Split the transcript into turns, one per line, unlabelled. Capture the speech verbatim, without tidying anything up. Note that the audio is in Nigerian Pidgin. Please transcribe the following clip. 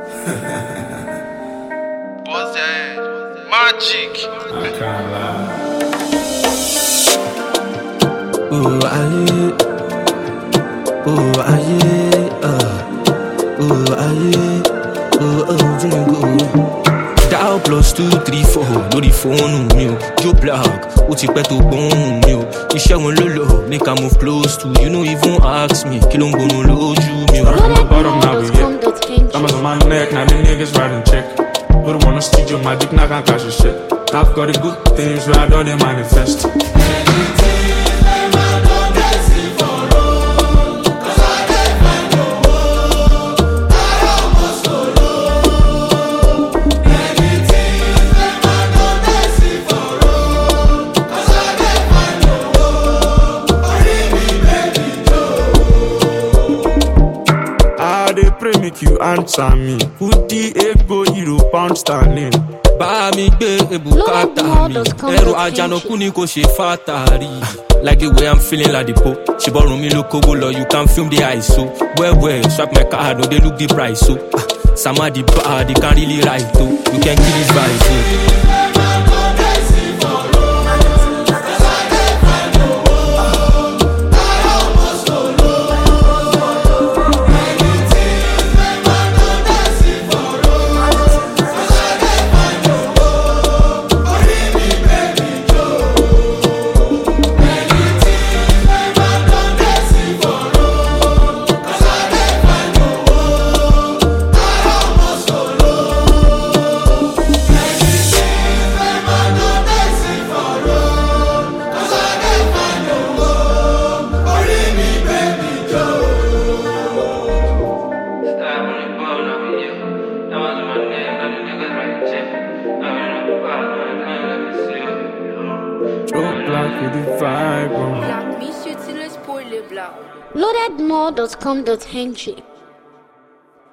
Buzz your head. Magic.
I can't lie.
Oh, aye. Oh, aye. Uh. Oh, aye. Oh, oh, jingle. Dial plus two, three, four. Lórí fóònù mi o. Joe Black. Ó ti pẹ́ tó gbóhùn mi o. Iṣẹ́ wọn ló lọ. Make I move close to. You no even ask me. Kí ló ń gbóná lójú mi o.
From the bottom, now we here. Numbers on my neck, now the niggas riding check. Wouldn't wanna studio, my dick not gonna catch a shit. I've got the good things where I don't they manifest. They pray make you answer me. Put the ego hero pound sterling.
Bá mi gbé ebùkátà mi. Ẹrù àjànàkú ni kò ṣe fàtàrí. Like the way I'm feeling like the Pope. She borrow me look over law, you can film the I S O. Well, well, swipe my card, no, they look the price, so. Ah, some of the bad, they can't really write, though. You can kill this vibe, so.
Joe Black with the vibe, bro.
Black, miss you till it's poorly black.
loaded more dot com dot n g